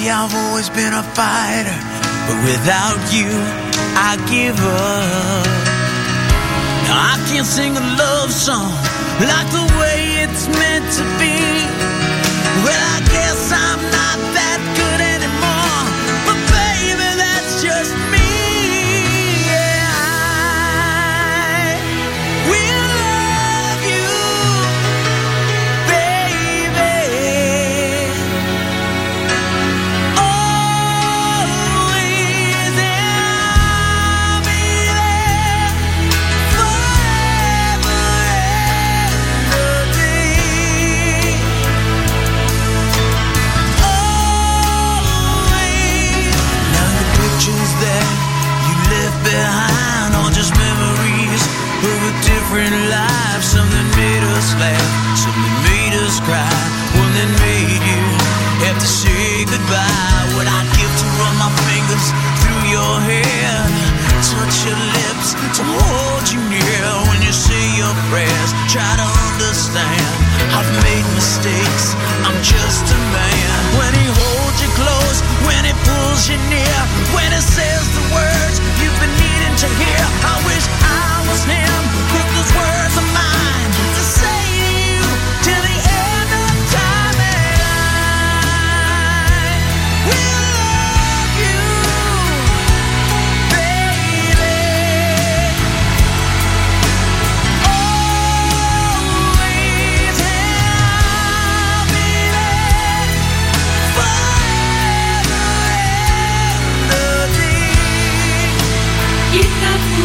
I've always been a fighter, but without you, I give up. Now I can't sing a love song like the way it's meant to be. Well, I guess I'm not that good anymore, but baby, that's just me. Yeah, I will love you, baby. Always, I'll be there forever and a day. Always. Now the pictures that you left behind are just memories of a different life. Some that made us laugh, some that made us cry, one that made you have to say goodbye. What I'd give to run my fingers through your hair, touch your lips, to hold you near. When you say your prayers, try to understand. I've made mistakes, I'm just a man. When he holds you close, when he pulls you near, when he says the words you've been needing to hear, I wish I was him, but those words are mine to say to you till the end of time. And I will love you, baby. Always, I'll be there forever and a day. You got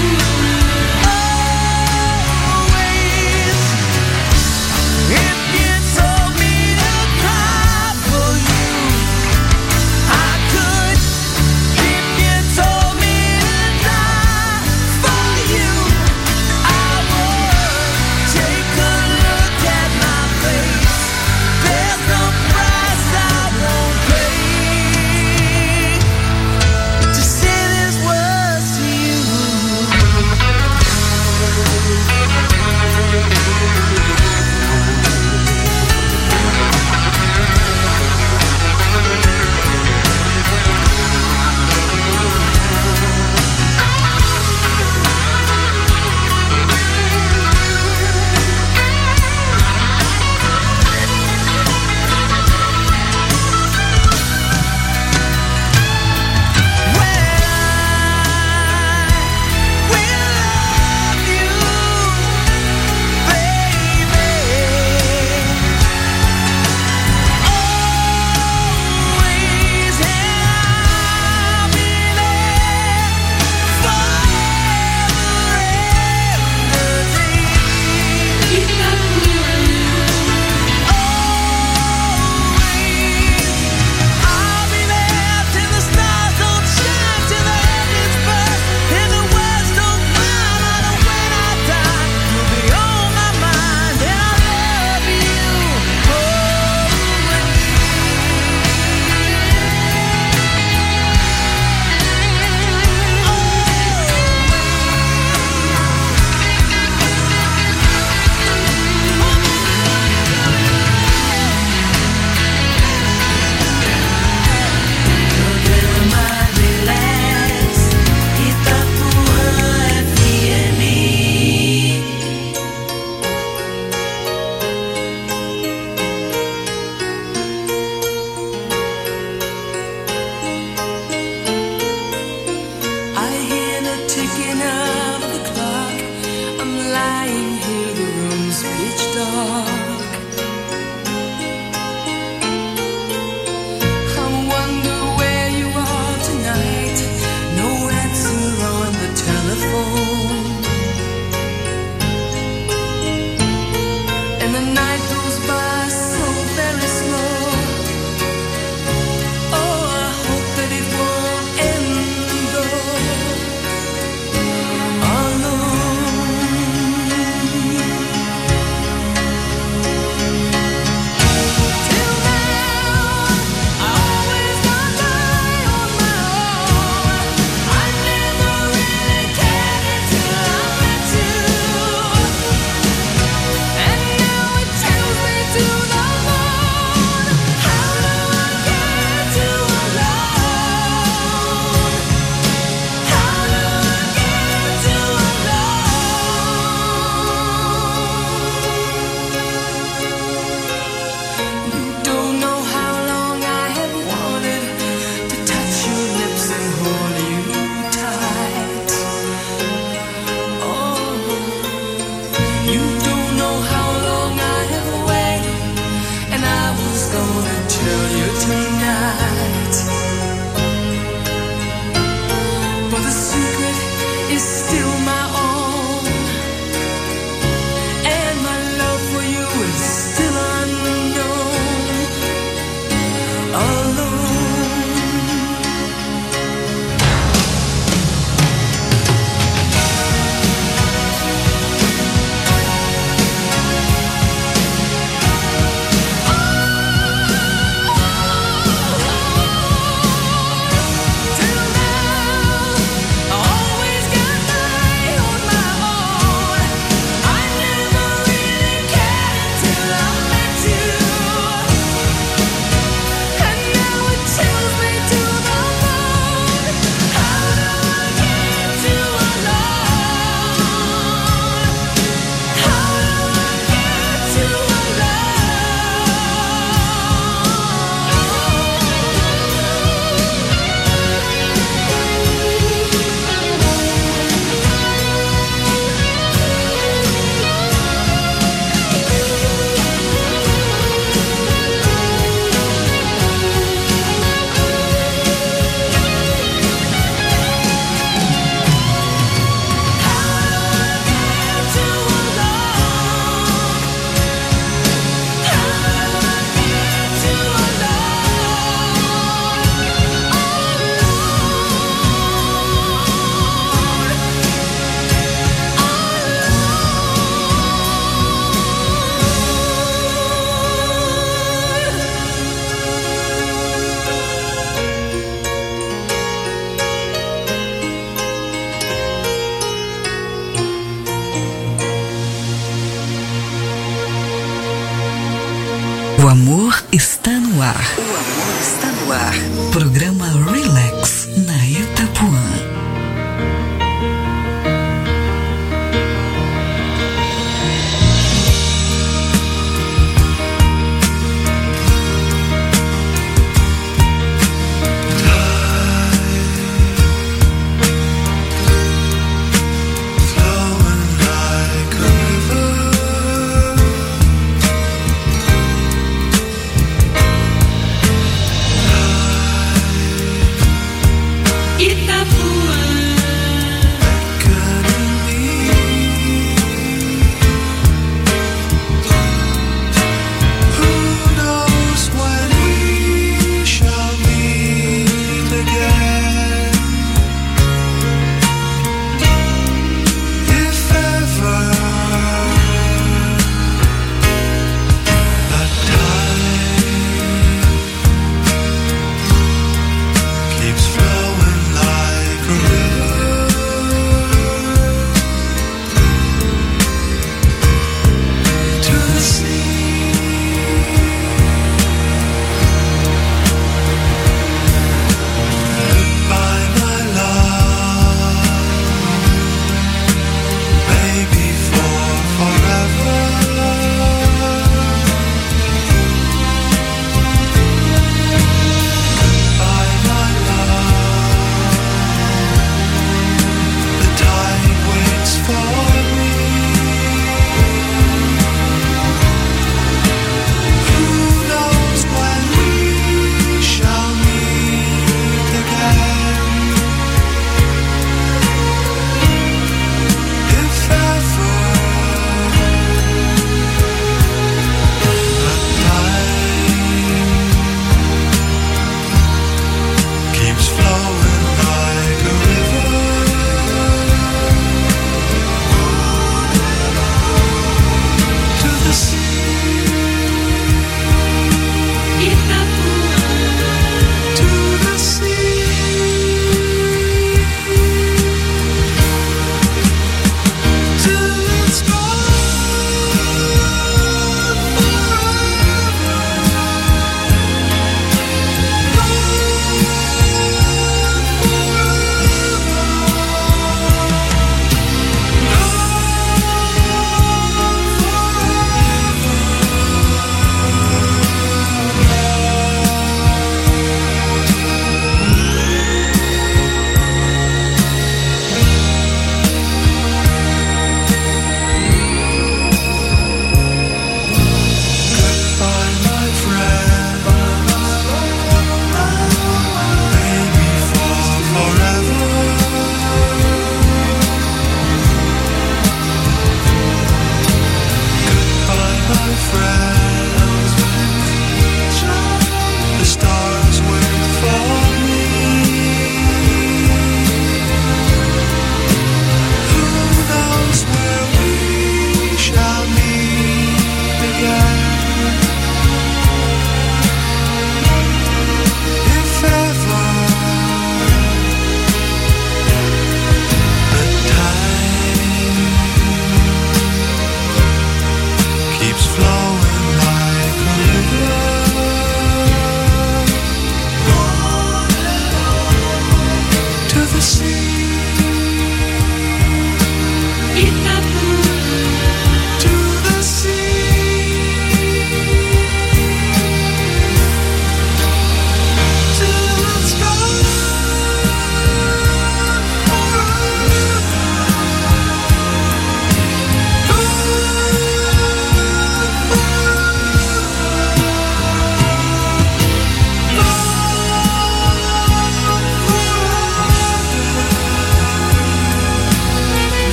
amor está no ar. O amor está no ar. Programa Relax na Itapuã.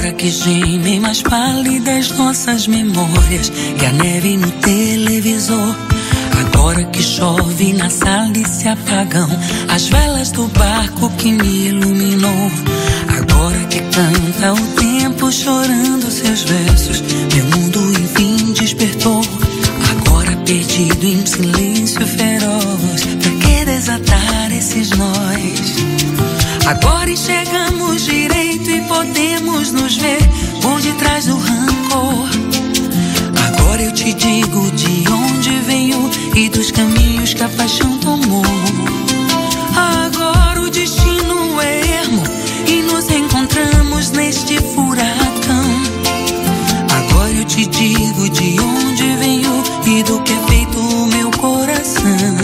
Agora que gemem mais pálidas nossas memórias que a neve no televisor. Agora que chove na sala e se apagam as velas do barco que me iluminou. Agora que canta o tempo chorando seus versos, meu mundo enfim despertou. Agora perdido em silêncio feroz, pra que desatar esses nós? Agora enxergamos direito e podemos nos ver por detrás do rancor. Agora eu te digo de onde venho e dos caminhos que a paixão tomou. Agora o destino é ermo e nos encontramos neste furacão. Agora eu te digo de onde venho e do que é feito o meu coração.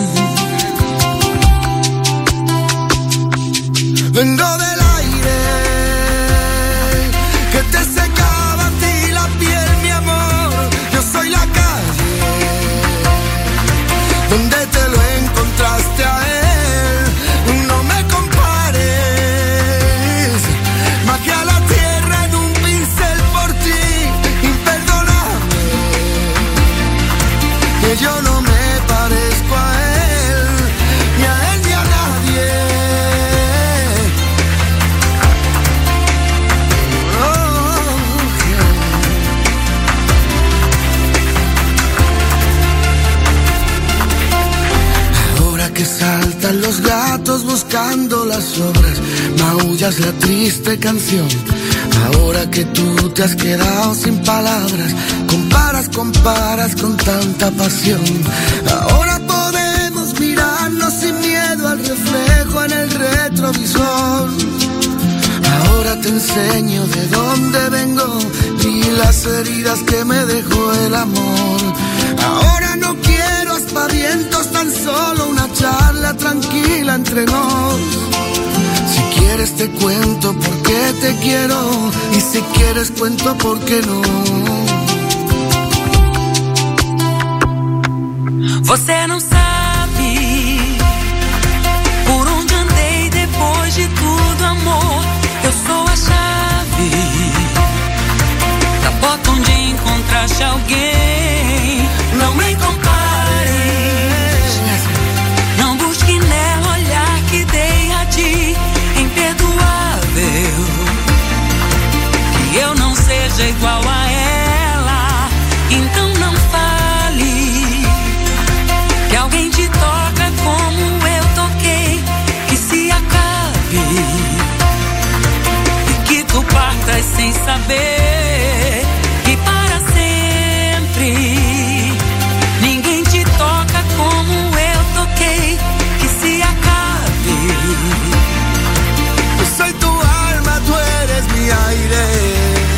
Vengo del aire que te secaba a ti la piel, mi amor. Yo soy la calle donde te lo encontraste a él. No me compares, magia la tierra en un pincel por ti, imperdonable. Que yo no me parezco a él, ni a él ni a nadie. Que saltan los gatos buscando las sobras, maullas la triste canción. Ahora que tú te has quedado sin palabras, comparas con tanta pasión. Ahora podemos mirarnos sin miedo al reflejo en el retrovisor. Ahora te enseño de dónde vengo y las heridas que me dejó el amor. Ahora no quiero aspavientos, tan solo una charla tranquila entre nos. Si quieres te cuento por qué te quiero, y si quieres cuento por qué no. Você não sabe por onde andei depois de tudo, amor. Eu sou a chave da porta onde encontraste alguém. Não me compares, não busque nela olhar que dei a ti, imperdoável. Que eu não seja igual a ela, então não fale que alguém te toca como eu toquei, que se acabe e que tu partas sem saber que para sempre ninguém te toca como eu toquei, que se acabe. Yo soy tu alma, tú eres mi aire.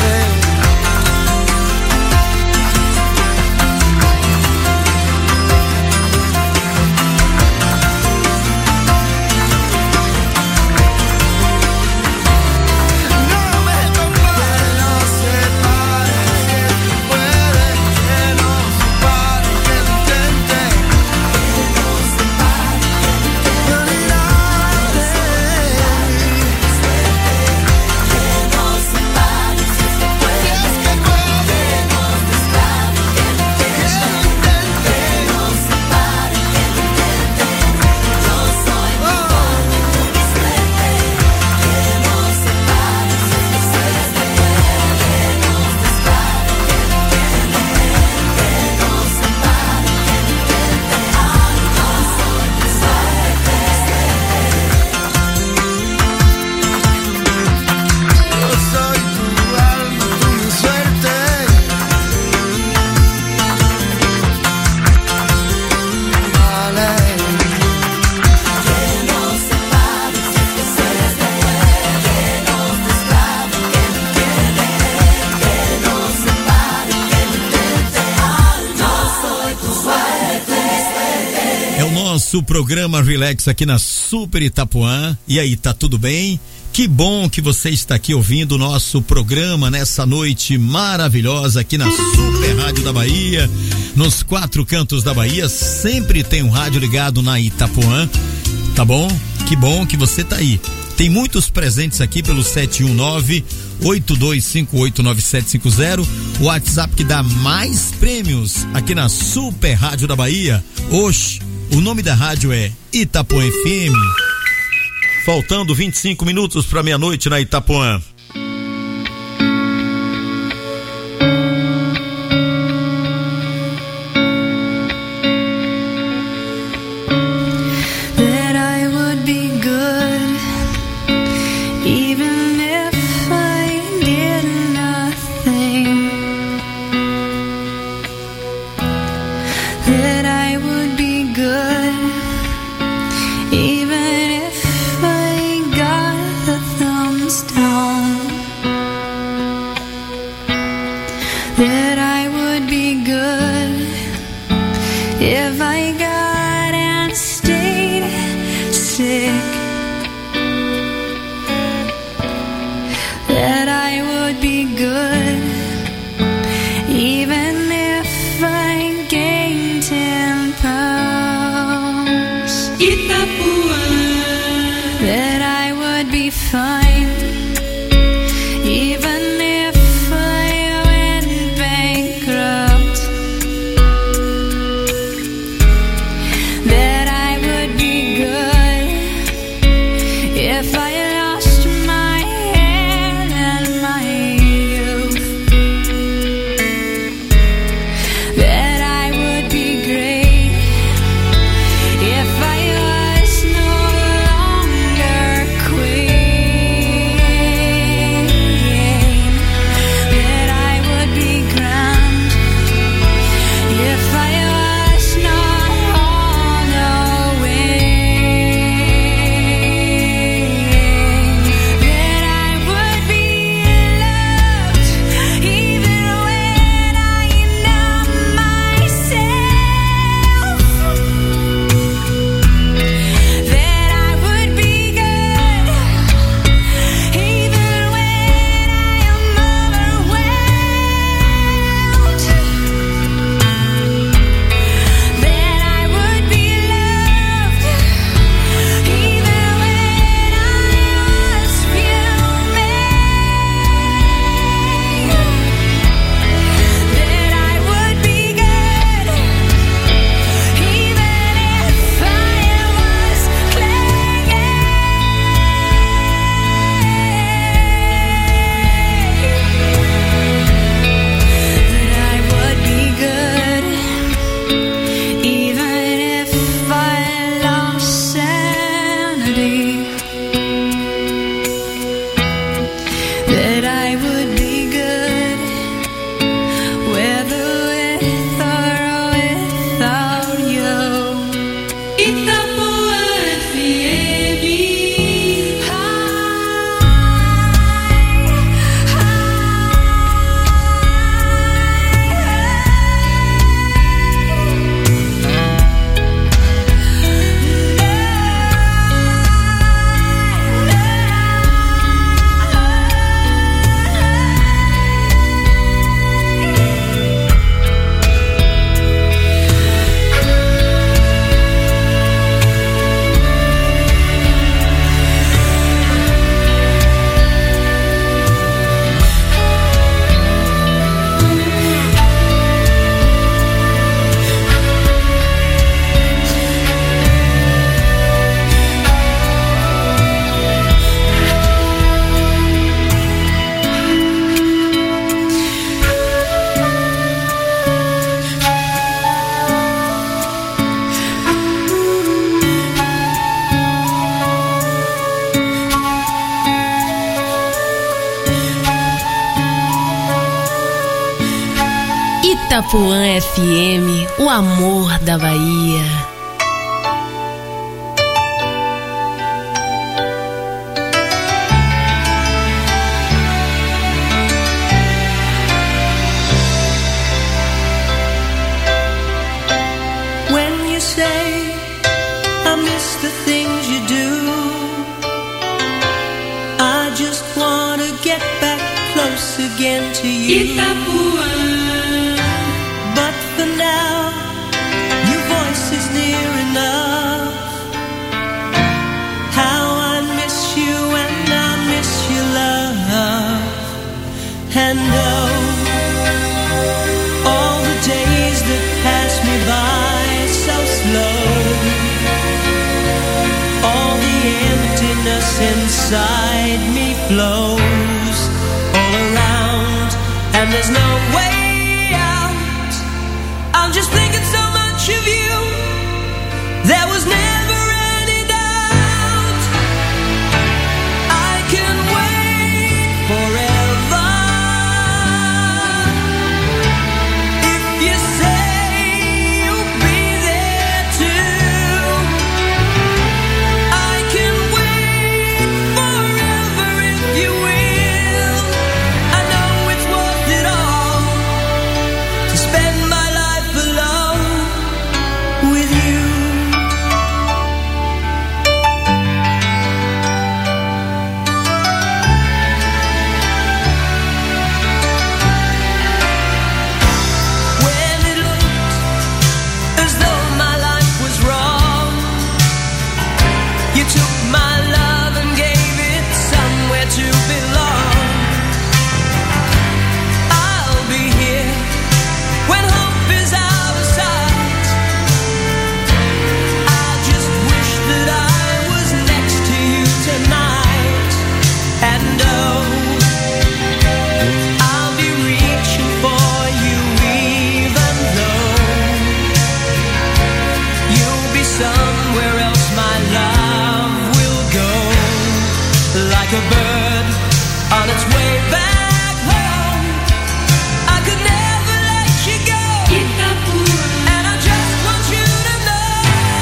Nosso programa Relax aqui na Super Itapuã. E aí, tá tudo bem? Que bom que você está aqui ouvindo o nosso programa nessa noite maravilhosa aqui na Super Rádio da Bahia, nos 4 cantos da Bahia. Sempre tem um rádio ligado na Itapuã, tá bom? Que bom que você tá aí. Tem muitos presentes aqui pelo 719-8258-9750, o WhatsApp que dá mais prêmios aqui na Super Rádio da Bahia. Oxe, o nome da rádio é Itapuã FM. Faltando 25 minutos para meia-noite na Itapuã. Itapuã FM, o amor da Bahia. When you say I miss the things you do, I just wanna get back close again to you. Itapuã. But for now, your voice is near enough. How I miss you And oh, all the days that pass me by so slow, all the emptiness inside me flows all around, and there's no way out. I'm just thinking so much of you, there was never any doubt. I can wait forever. A bird on its way back home, I could never let you go, and I just want you to know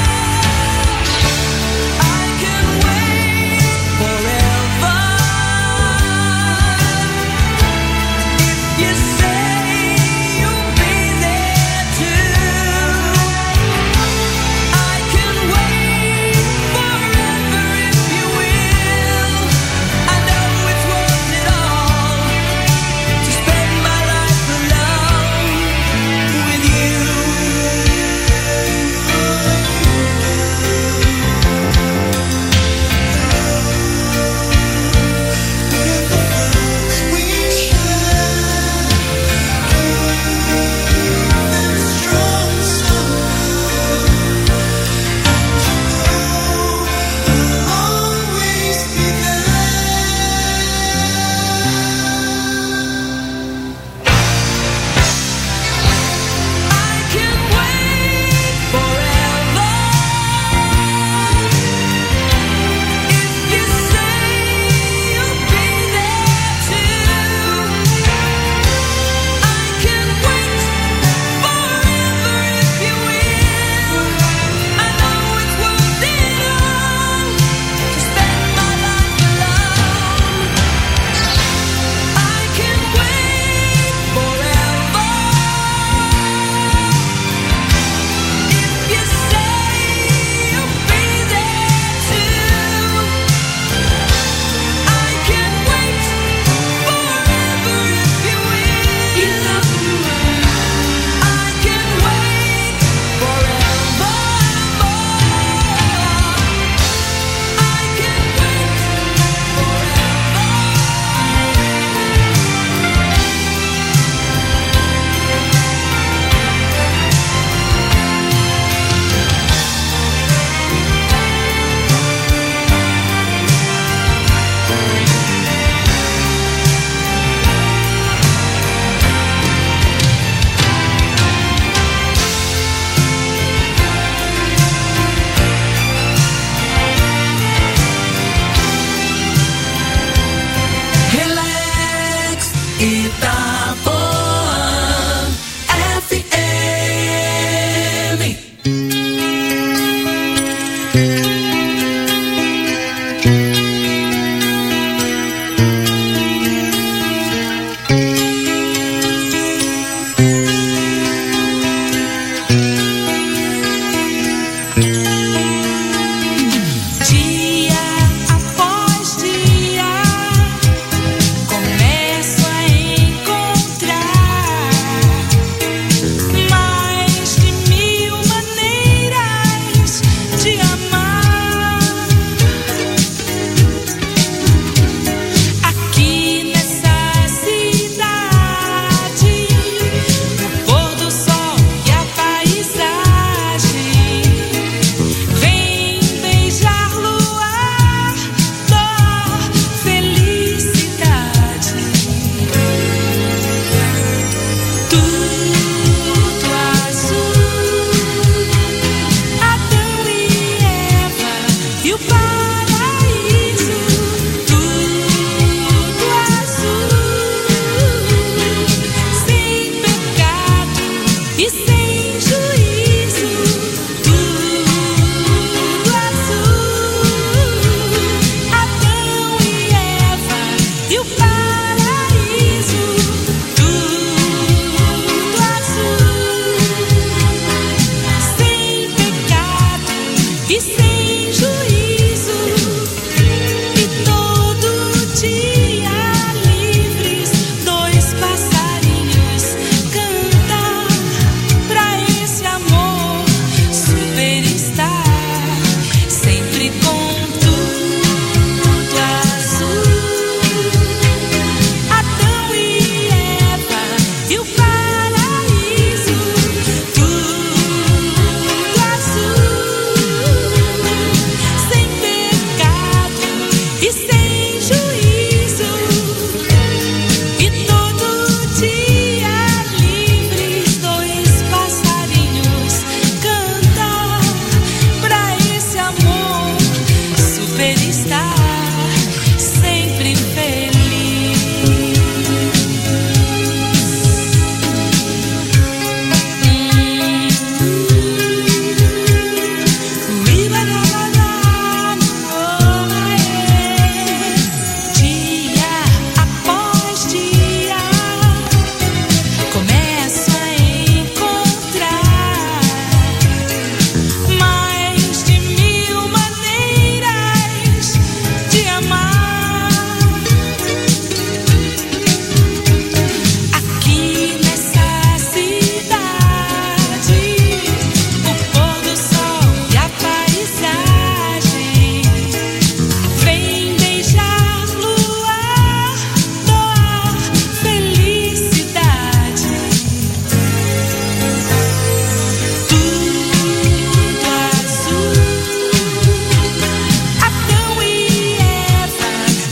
I can wait forever. If you say you'll be there too, I can wait forever if you will. I know it's worth it all.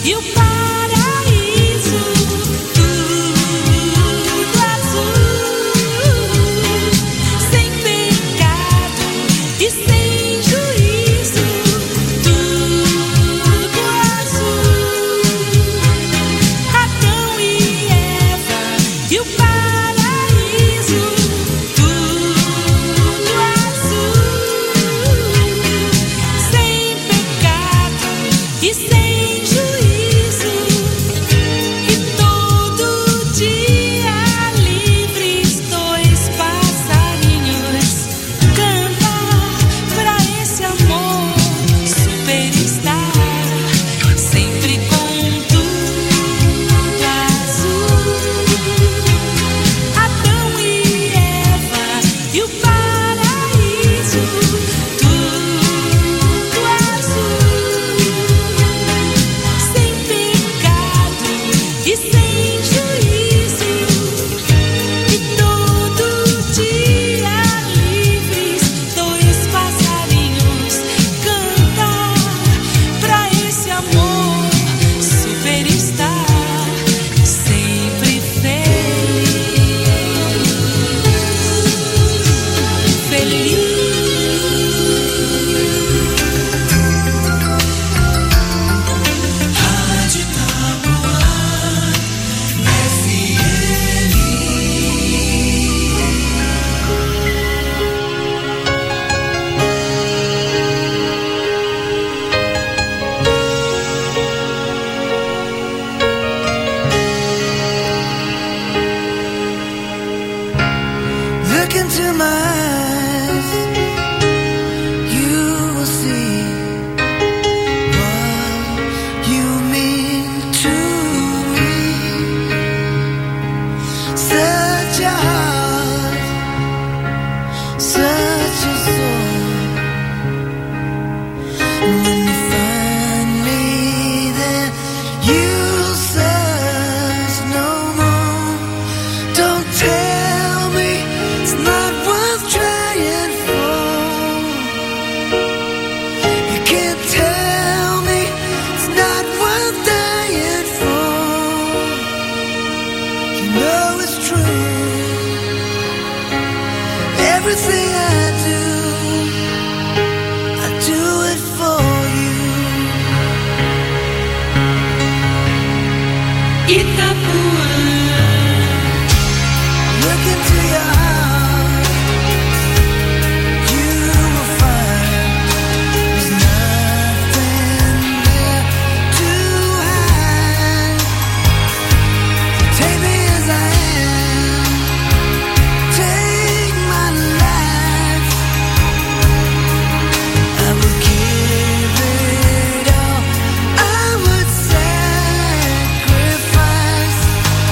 e o paraíso, tudo azul, sem pecado e sem juízo, tudo azul. Adão e Eva e o paraíso, tudo azul, sem pecado e sem juízo, e todo dia livres dois passarinhos cantam pra esse amor superstar, sempre com tudo azul. Adão e Eva e o paraíso, tudo azul, sem pecado e sem juízo, e todo dia livres dois passarinhos cantam pra esse amor superstar, sempre feliz. Rádio Itapuã FM. Look into my eyes, you will see what you mean to me. Such a heart, such a soul. And when you find me there, you'll search no more. Don't tell me it's not worth trying for. You can't tell me it's not worth dying for. You know it's true. Everything I do it for you. Itapuã. Look into your heart, you will find there's nothing there to hide. Take me as I am, take my life. I would give it all, I would sacrifice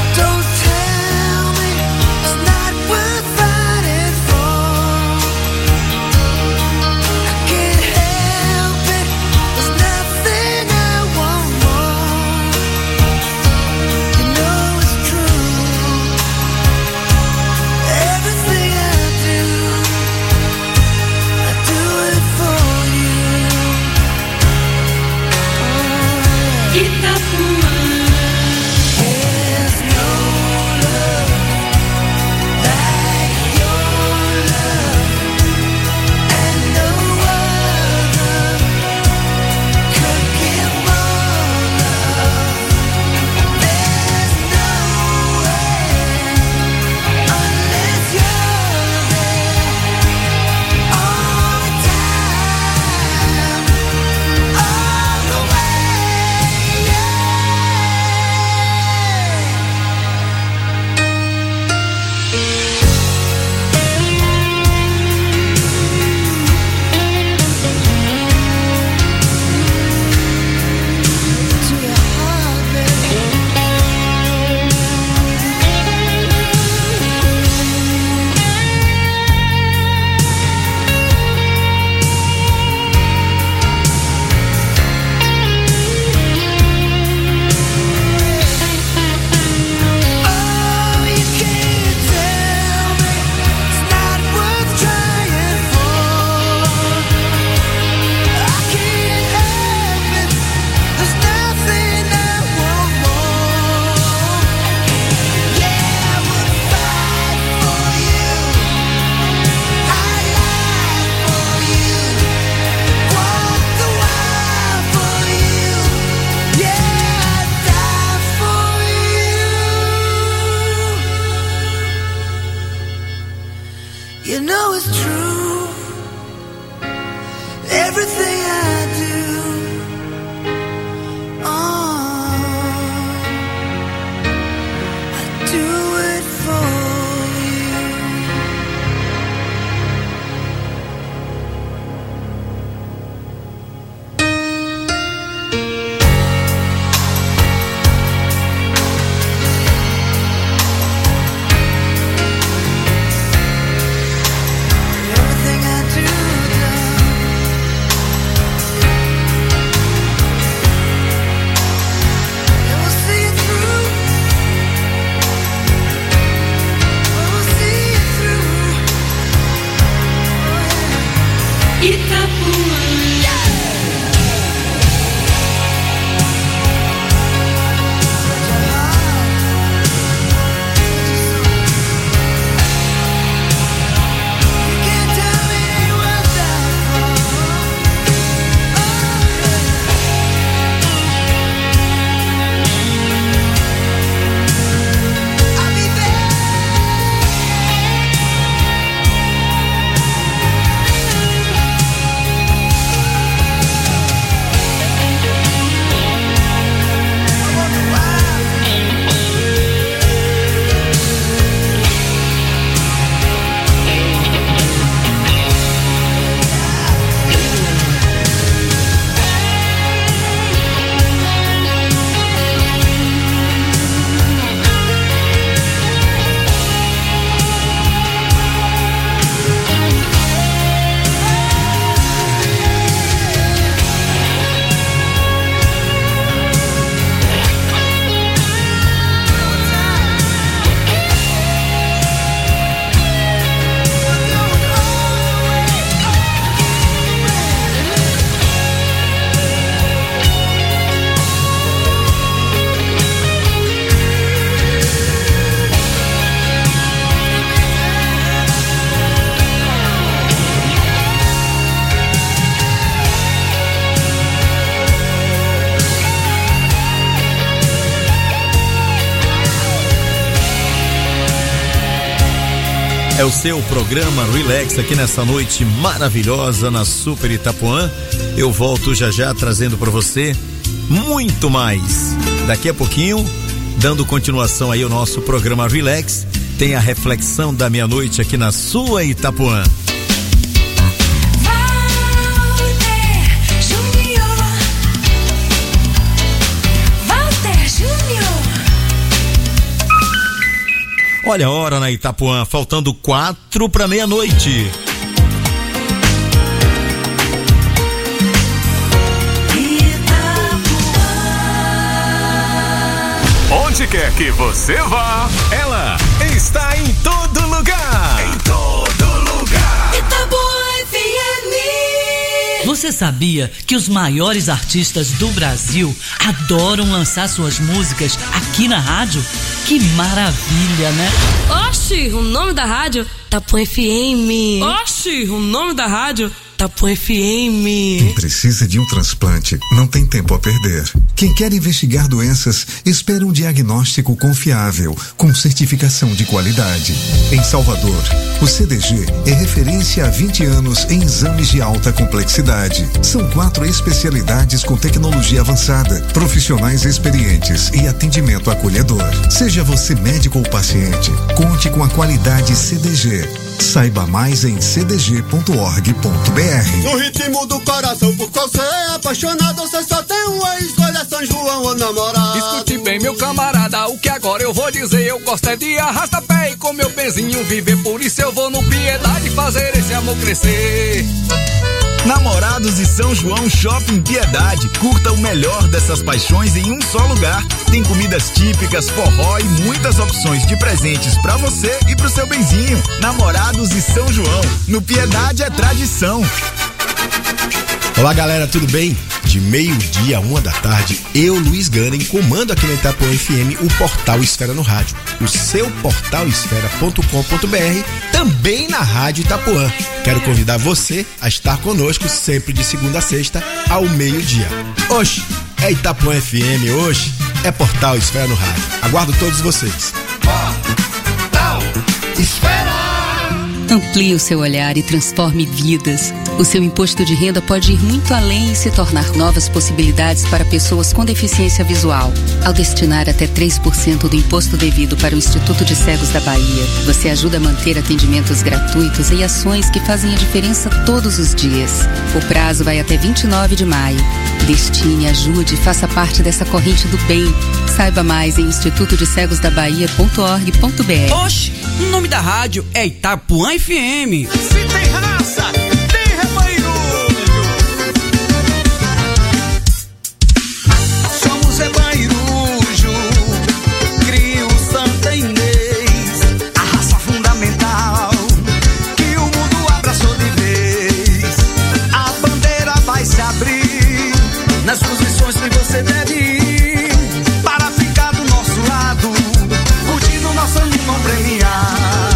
É o seu programa Relax aqui nessa noite maravilhosa na Super Itapuã. Eu volto já já trazendo para você muito mais. Daqui a pouquinho, dando continuação aí ao nosso programa Relax, tem a reflexão da meia-noite aqui na sua Itapuã. Olha a hora na Itapuã, faltando 4 para meia-noite. Onde quer que você vá, ela está em todo lugar. Em todo lugar. Itapuã FM. Você sabia que os maiores artistas do Brasil adoram lançar suas músicas aqui na rádio? Que maravilha, né? Oxi, o nome da rádio Itapuã FM. Oxi, o nome da rádio Itapuã FM. Quem precisa de um transplante não tem tempo a perder. Quem quer investigar doenças espera um diagnóstico confiável, com certificação de qualidade. Em Salvador, o CDG é referência há 20 anos em exames de alta complexidade. São 4 especialidades com tecnologia avançada, profissionais experientes e atendimento acolhedor. Seja você médico ou paciente, conte com a qualidade CDG. Saiba mais em cdg.org.br. No ritmo do coração, por qual você é apaixonado, você só tem uma escolha, São João ou namorado. Escute bem, meu camarada, o que agora eu vou dizer. Eu gosto é de arrasta-pé e com meu pezinho viver. Por isso eu vou no Piedade fazer esse amor crescer. Namorados e São João Shopping Piedade. Curta o melhor dessas paixões em um só lugar. Tem comidas típicas, forró e muitas opções de presentes pra você e pro seu benzinho. Namorados e São João. No Piedade é tradição. Olá galera, tudo bem? De meio-dia a 1 da tarde, eu, Luiz Ganem, comando aqui na Itapuã FM o Portal Esfera no Rádio. O seu portalesfera.com.br, também na Rádio Itapuã. Quero convidar você a estar conosco sempre de segunda a sexta ao meio-dia. Oxe, é Itapuã FM hoje, é Portal Esfera no Rádio. Aguardo todos vocês. Portal Esfera! Amplie o seu olhar e transforme vidas. O seu imposto de renda pode ir muito além e se tornar novas possibilidades para pessoas com deficiência visual. Ao destinar até 3% do imposto devido para o Instituto de Cegos da Bahia, você ajuda a manter atendimentos gratuitos e ações que fazem a diferença todos os dias. O prazo vai até 29 de maio. Destine, ajude e faça parte dessa corrente do bem. Saiba mais em institutodecegosdabahia.org.br. Oxe, o nome da rádio é Itapuã FM. Se tem raça, tem rebanho-roujo. Somos rebanho-roujo, cria o Santa Inês, a raça fundamental que o mundo abraçou de vez. A bandeira vai se abrir nas posições que você deve ir para ficar do nosso lado, curtindo nosso animal premiado.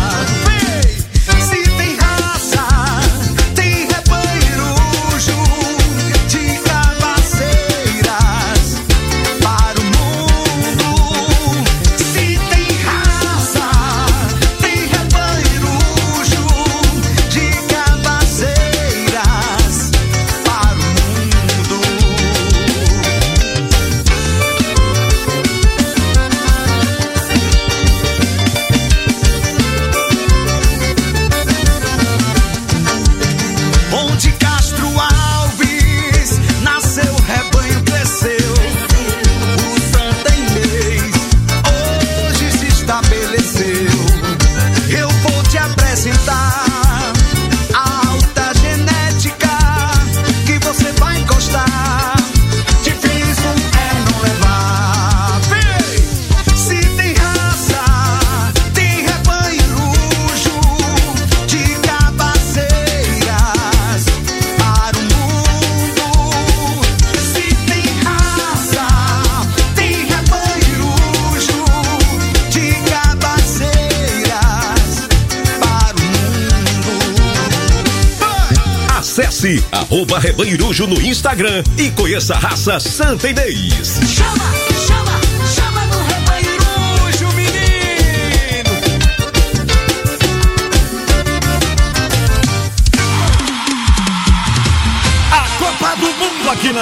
Acesse @Rebanho-Irujo no Instagram e conheça a raça Santa Inês. Chama no Rebanho-Irujo, menino!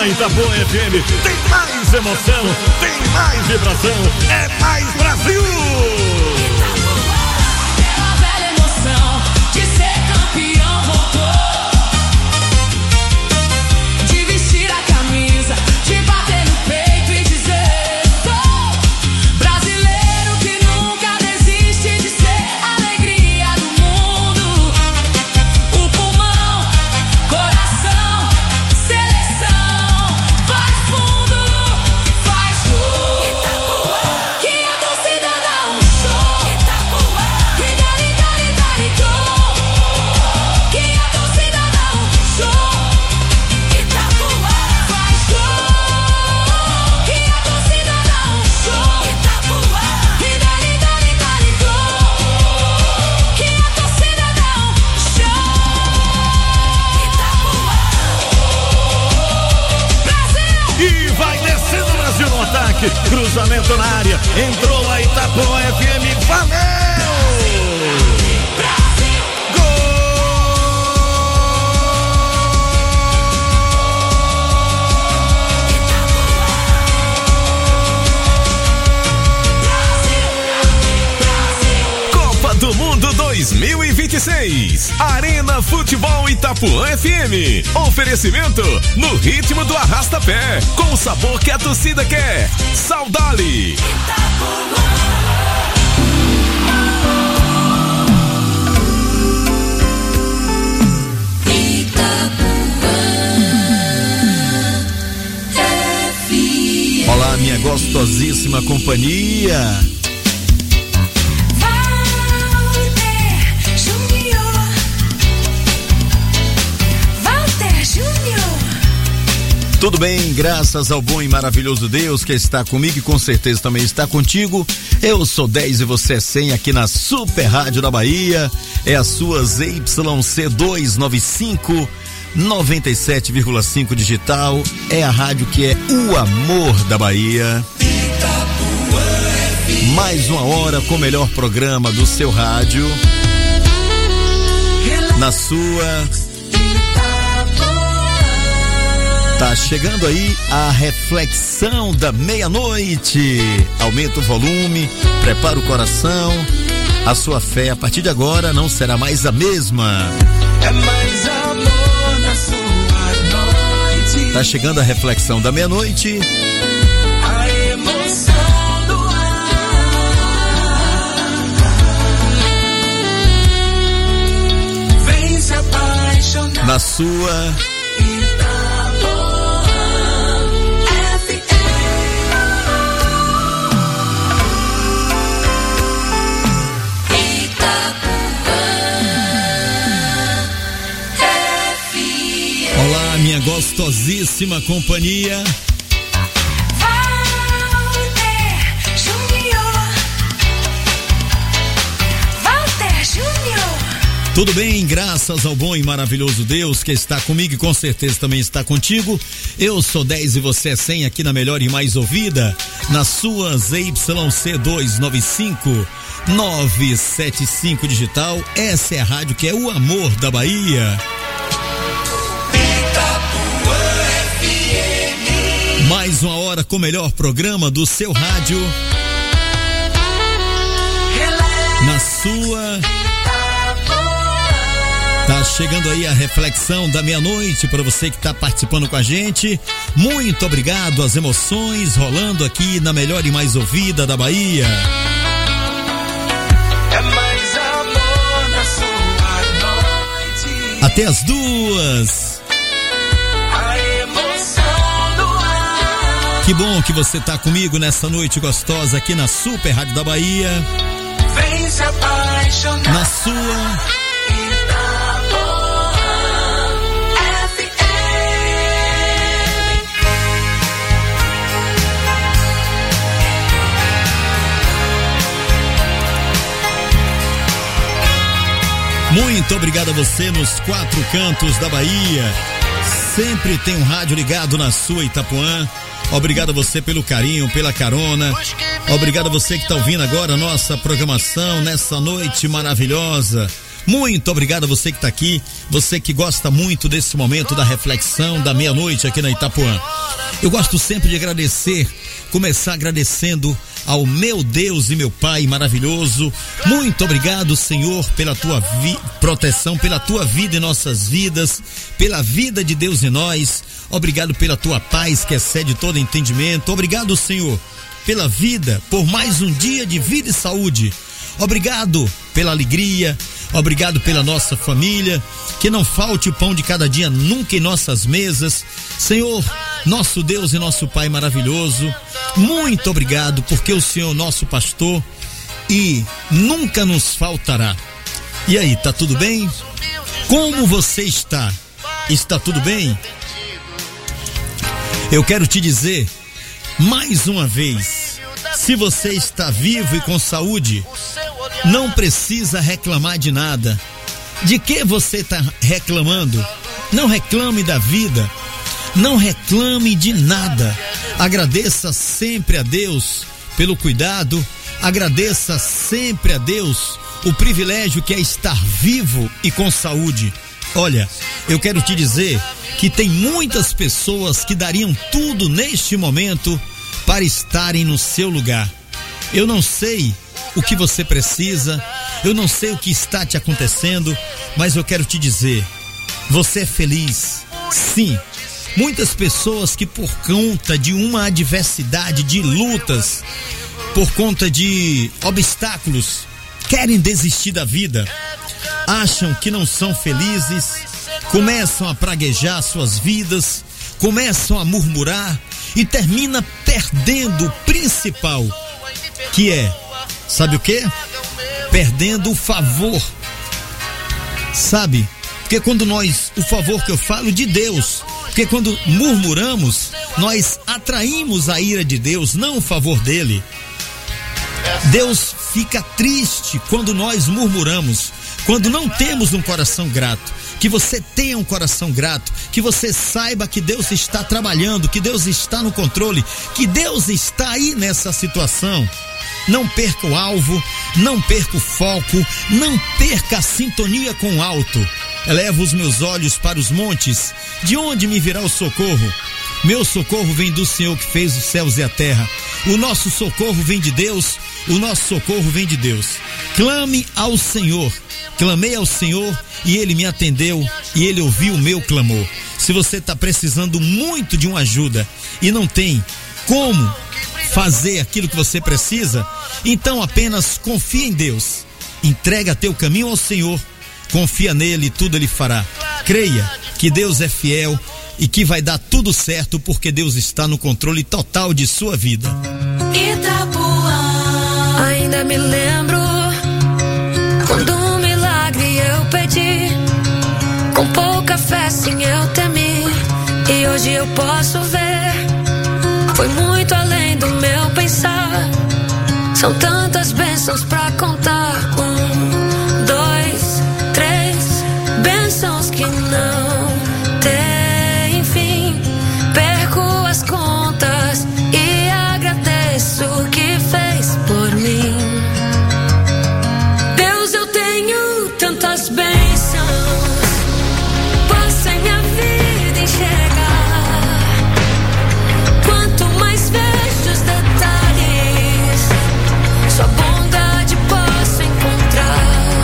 na Itapuã FM. Tem mais emoção, tem mais vibração, é mais Brasil! Aquela velha emoção de ser campeão voltou. De vestir a camisa, de bater no peito e dizer: sou brasileiro que nunca desiste de ser a alegria do mundo. O pulmão, coração, seleção, faz fundo, faz gol. Que a torcida dá um show. Que dali, dali, dali, gol. Que a torcida dá um show. Faz gol. Que a torcida dá um show. Que dali, dali, dali, gol. Que a torcida dá um show. E vai descendo o Brasil no ataque, cruzamento na área, entrou a Itapuã FM, valeu! Copa do Mundo 2026. Arena Futebol Itapuã FM. Oferecimento no ritmo do arrasta-pé, com o sabor que a torcida quer. Saudade. Olá, minha gostosíssima companhia. Walter Júnior. Tudo bem, graças ao bom e maravilhoso Deus que está comigo e com certeza também está contigo. Eu sou 10 e você é 100 aqui na Super Rádio da Bahia. É a sua ZYC 295 97,5 digital. É a rádio que é o amor da Bahia. Mais uma hora com o melhor programa do seu rádio. Na sua. Tá chegando aí a reflexão da meia-noite. Aumenta o volume, prepara o coração. A sua fé a partir de agora não será mais a mesma. É mais amor na sua noite. Tá chegando a reflexão da meia-noite. A emoção do ar. Vem se apaixonar. Na sua. Olá, minha gostosíssima companhia. Walter Júnior. Walter Júnior. Tudo bem, graças ao bom e maravilhoso Deus que está comigo e com certeza também está contigo. Eu sou 10 e você é 100 aqui na melhor e mais ouvida, na sua ZYC 295 975 digital. Essa é a rádio que é o amor da Bahia. Mais uma hora com o melhor programa do seu rádio. Na sua. Tá chegando aí a reflexão da meia-noite para você que tá participando com a gente. Muito obrigado, as emoções rolando aqui na melhor e mais ouvida da Bahia. É mais amor na sua noite. Até as 2. Que bom que você tá comigo nessa noite gostosa aqui na Super Rádio da Bahia. Vem se apaixonar. Na sua. Muito obrigado a você nos 4 cantos da Bahia. Sempre tem um rádio ligado na sua Itapuã. Obrigado a você pelo carinho, pela carona. Obrigado a você que está ouvindo agora a nossa programação nessa noite maravilhosa. Muito obrigado a você que está aqui, você que gosta muito desse momento da reflexão da meia-noite aqui na Itapuã. Eu gosto sempre de agradecer, começar agradecendo ao meu Deus e meu Pai maravilhoso. Muito obrigado, Senhor, pela tua proteção, pela tua vida em nossas vidas, pela vida de Deus em nós. Obrigado pela tua paz que excede todo entendimento. Obrigado, Senhor, pela vida, por mais um dia de vida e saúde. Obrigado pela alegria, obrigado pela nossa família, que não falte o pão de cada dia nunca em nossas mesas. Senhor, nosso Deus e nosso Pai maravilhoso, muito obrigado, porque o Senhor é nosso pastor e nunca nos faltará. E aí, tá tudo bem? Como você está? Está tudo bem? Eu quero te dizer, mais uma vez, se você está vivo e com saúde, não precisa reclamar de nada. De que você está reclamando? Não reclame da vida, não reclame de nada. Agradeça sempre a Deus pelo cuidado, agradeça sempre a Deus o privilégio que é estar vivo e com saúde. Olha, eu quero te dizer que tem muitas pessoas que dariam tudo neste momento para estarem no seu lugar. Eu não sei o que você precisa, eu não sei o que está te acontecendo, mas eu quero te dizer, você é feliz, sim. Muitas pessoas que por conta de uma adversidade, de lutas, por conta de obstáculos, querem desistir da vida, acham que não são felizes, começam a praguejar suas vidas, começam a murmurar e termina perdendo o principal, que é, sabe o quê? Perdendo o favor, sabe? Porque quando o favor que eu falo de Deus, porque quando murmuramos, nós atraímos a ira de Deus, não o favor dele. Deus fica triste quando nós murmuramos, quando não temos um coração grato. Que você tenha um coração grato, que você saiba que Deus está trabalhando, que Deus está no controle, que Deus está aí nessa situação. Não perca o alvo, não perca o foco, não perca a sintonia com o alto. Elevo os meus olhos para os montes, de onde me virá o socorro? Meu socorro vem do Senhor que fez os céus e a terra. O nosso socorro vem de Deus, o nosso socorro vem de Deus. Clame ao Senhor. Clamei ao Senhor e Ele me atendeu e Ele ouviu o meu clamor. Se você está precisando muito de uma ajuda e não tem como fazer aquilo que você precisa, então apenas confia em Deus. Entrega teu caminho ao Senhor, confia nele e tudo Ele fará. Creia que Deus é fiel e que vai dar tudo certo, porque Deus está no controle total de sua vida. Itapuã, ainda me lembro quando um milagre eu pedi, com pouca fé sim eu temi, e hoje eu posso ver, foi muito além do meu pensar, são tantas bênçãos pra contar, 1, 2, 3, bênçãos que não tem fim, perco as contas e agradeço o que fez por mim. Deus, eu tenho tantas bênçãos, posso em minha vida enxergar, quanto mais vejo os detalhes, sua bondade posso encontrar.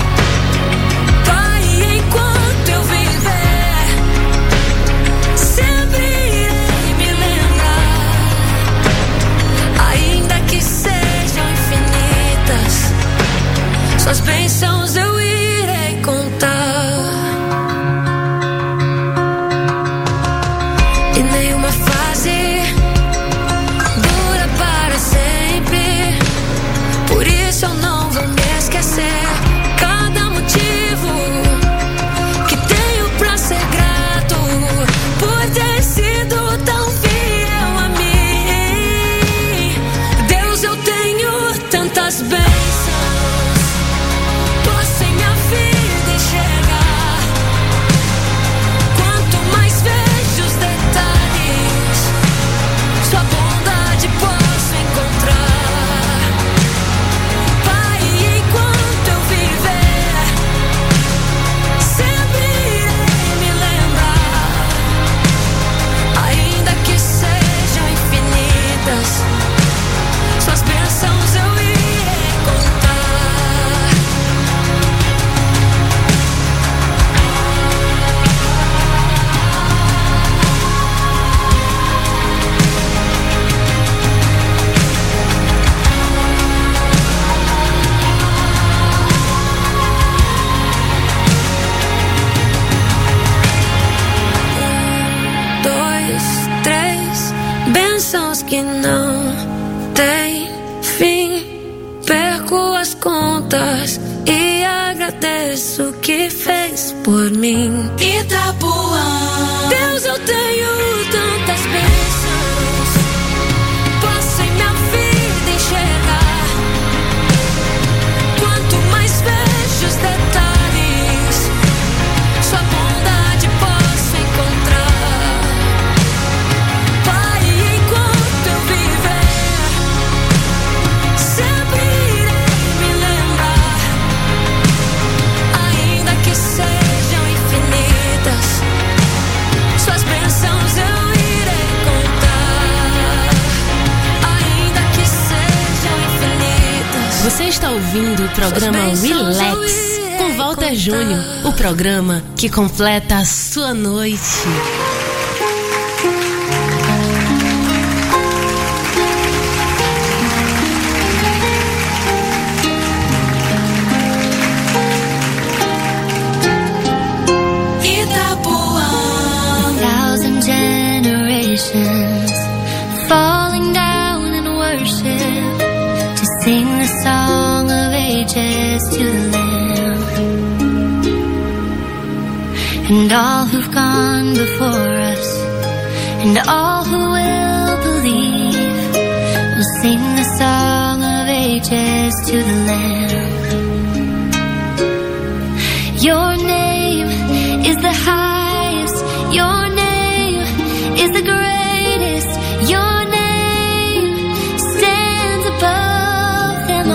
Pai, enquanto eu viver, sempre irei me lembrar, ainda que sejam infinitas, suas bênçãos eu irei contar. E nenhuma fase dura para sempre, por isso eu não vou me esquecer. Cada motivo que tenho pra ser grato, por ter sido tão fiel a mim. Deus, eu tenho tantas bênçãos, posso em minha vida enxergar, quanto mais vejo os detalhes, sua bondade posso encontrar. Pai, enquanto eu viver, fim, perco as contas e agradeço o que fez por mim. Itapuã. Deus, eu tenho tantas bênçãos, posso em minha vida enxergar. Quanto mais vejo os detalhes, sua bondade posso encontrar. Pai, enquanto eu viver, sempre irei me lembrar. Ainda que sejam infinitas, suas bênçãos eu irei contar. Ainda que sejam infinitas. Você está ouvindo o programa Relax com Walter Júnior, o programa que completa a sua noite. Itapuã. 1,000 generations falling down in worship to sing the song of ages to the Lamb. And all who've gone before us, and all who will believe, will sing the song of ages to the Lamb. Your name is the highest, your name is the greatest, your name stands above them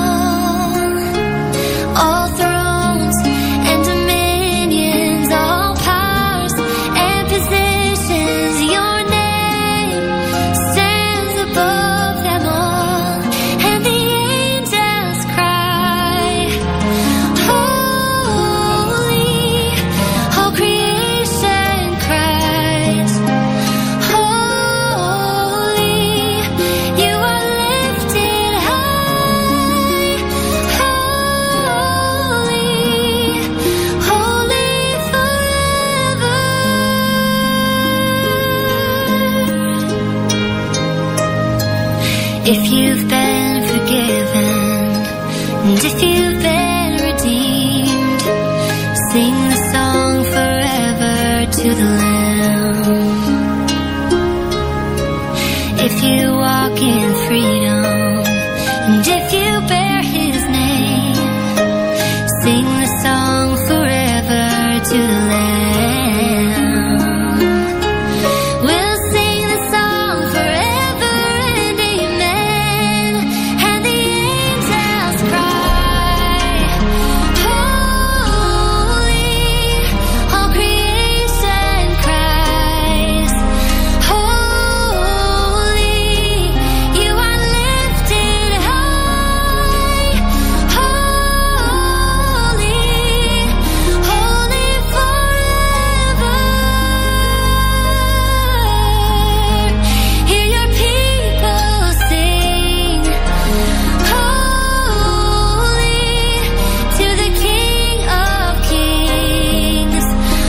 all thrones and dominions, all powers and positions, your name stands above them all, and the angels cry, holy, all creation cries, holy, you are lifted high, holy, holy forever. If you've been forgiven, and if you've been redeemed, sing the song forever to the Lamb. If you walk in freedom, and if you bear His name, sing the song forever to the Lamb. We'll sing the song forever and amen, and the angels cry, holy, all creation cries, holy, you are lifted high, holy, holy forever. Hear your people sing, holy, to the King of Kings,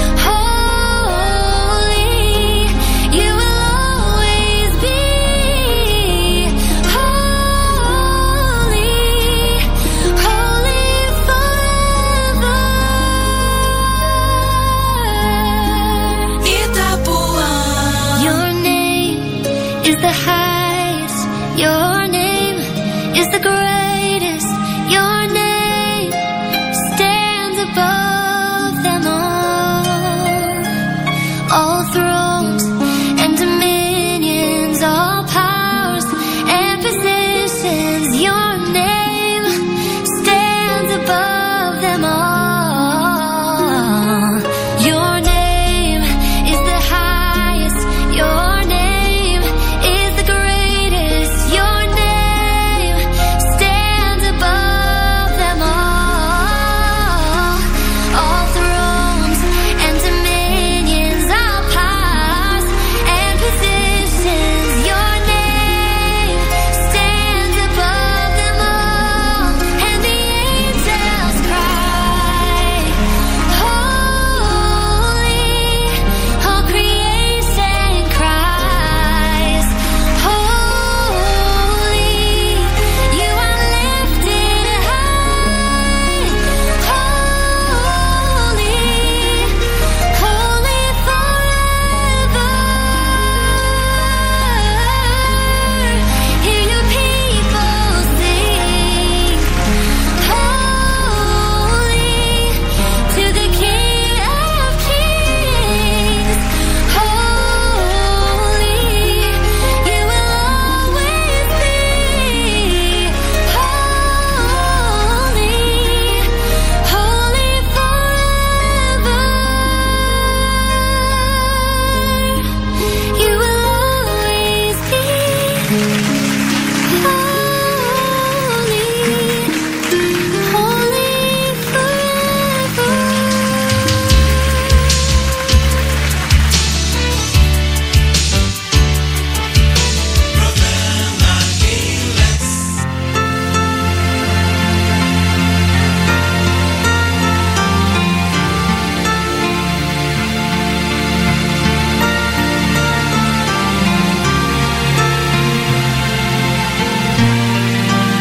holy, you will always be, holy, holy forever. Itapuã. Your name is the highest, your name is the greatest.